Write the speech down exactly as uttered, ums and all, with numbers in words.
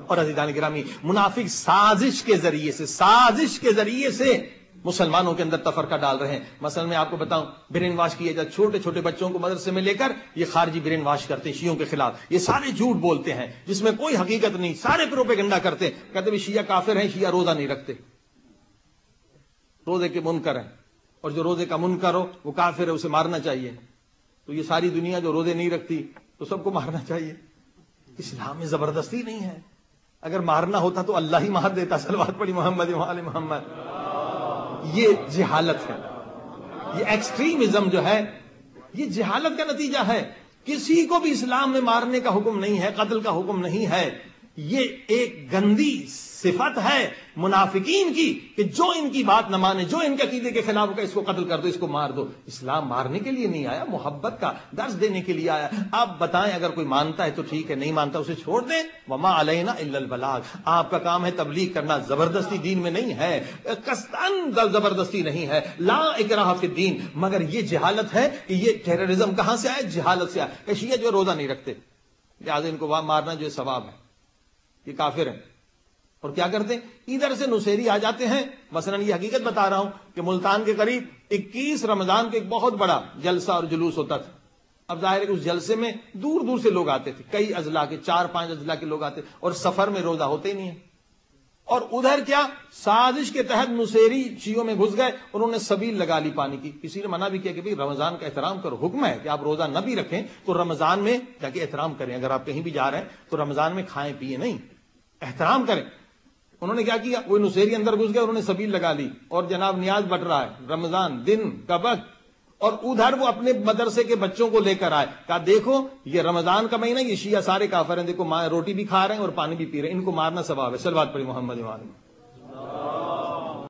اور عزیزان گرامی منافق سازش کے ذریعے سے سازش کے ذریعے سے مسلمانوں کے اندر تفرقہ ڈال رہے ہیں. مثلا میں آپ کو بتاؤں، برین واش کیے جاتے چھوٹے چھوٹے بچوں کو مدرسے میں لے کر یہ خارجی برین واش کرتے ہیں شیعوں کے خلاف. یہ سارے جھوٹ بولتے ہیں جس میں کوئی حقیقت نہیں، سارے پروپیگنڈا کرتے ہیں. کہتے ہیں شیعہ کافر ہیں، شیعہ روزہ نہیں رکھتے، روزے کے منکر ہیں، اور جو روزے کا منکر ہو وہ کافر ہے، اسے مارنا چاہیے. تو یہ ساری دنیا جو روزے نہیں رکھتی تو سب کو مارنا چاہیے. اسلام میں زبردستی نہیں ہے. اگر مارنا ہوتا تو اللہ ہی مار دیتا. صلوات پڑھی محمد و آل محمد. یہ جہالت ہے، یہ ایکسٹریمزم جو ہے یہ جہالت کا نتیجہ ہے. کسی کو بھی اسلام میں مارنے کا حکم نہیں ہے، قتل کا حکم نہیں ہے. یہ ایک گندی صفت ہے منافقین کی کہ جو ان کی بات نہ مانے، جو ان کے عقیدے کے خلاف کا، اس کو قتل کر دو، اس کو مار دو. اسلام مارنے کے لیے نہیں آیا، محبت کا درس دینے کے لیے آیا. آپ بتائیں، اگر کوئی مانتا ہے تو ٹھیک ہے، نہیں مانتا اسے چھوڑ دیں. وما علینا الا البلاغ. آپ کا کام ہے تبلیغ کرنا. زبردستی دین میں نہیں ہے، قصداً زبردستی نہیں ہے. لا اکراہ فی الدین. مگر یہ جہالت ہے کہ یہ ٹیررزم کہاں سے آئے؟ جہالت سے آئے. کہ شیعہ جو روزہ نہیں رکھتے لہٰذا ان کو مارنا جو ثواب ہے، یہ کافر ہیں. اور کیا کرتے ہیں؟ ادھر سے نصیری آ جاتے ہیں. مثلا یہ حقیقت بتا رہا ہوں کہ ملتان کے قریب اکیس رمضان کے ایک بہت بڑا جلسہ اور جلوس ہوتا تھا. اب ظاہر ہے کہ اس جلسے میں دور دور سے لوگ آتے تھے، کئی اضلاع کے، چار پانچ اضلاع کے لوگ آتے، اور سفر میں روزہ ہوتے ہی نہیں ہے. اور ادھر کیا سازش کے تحت نصیری شیعوں میں گھس گئے، انہوں نے سبیل لگا لی پانی کی. کسی نے منع بھی کیا کہ بھئی رمضان کا احترام کرو. حکم ہے کہ آپ روزہ نہ بھی رکھیں تو رمضان میں جا کے احترام کریں. اگر آپ کہیں بھی جا رہے ہیں تو رمضان میں کھائیں پیئیں نہیں، احترام کریں. انہوں نے کیا کیا؟ وہ نصیری اندر گھس گئے، انہوں نے سبیل لگا لی. اور جناب نیاز بٹ رہا ہے، رمضان دن کا وقت، اور ادھر وہ اپنے مدرسے کے بچوں کو لے کر آئے. کہا دیکھو یہ رمضان کا مہینہ، یہ شیعہ سارے کافر ہیں، دیکھو روٹی بھی کھا رہے ہیں اور پانی بھی پی رہے ہیں، ان کو مارنا ثواب ہے. صلوات پڑھی محمد و آل محمد.